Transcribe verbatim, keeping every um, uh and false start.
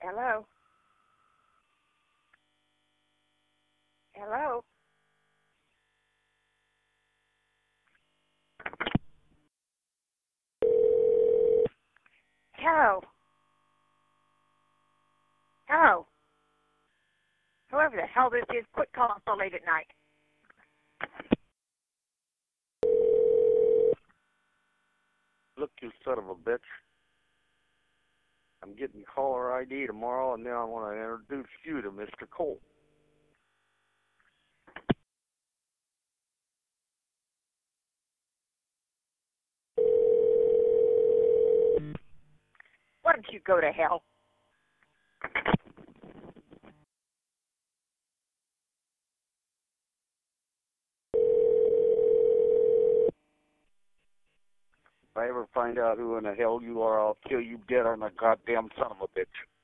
Hello? Hello? Hello? Hello? Whoever the hell this is, quit calling so late at night. Look, you son of a bitch. I'm getting caller I D tomorrow, and then I want to introduce you to Mister Cole. Why don't you go to hell? If I ever find out who in the hell you are, I'll kill you dead on the goddamn son of a bitch.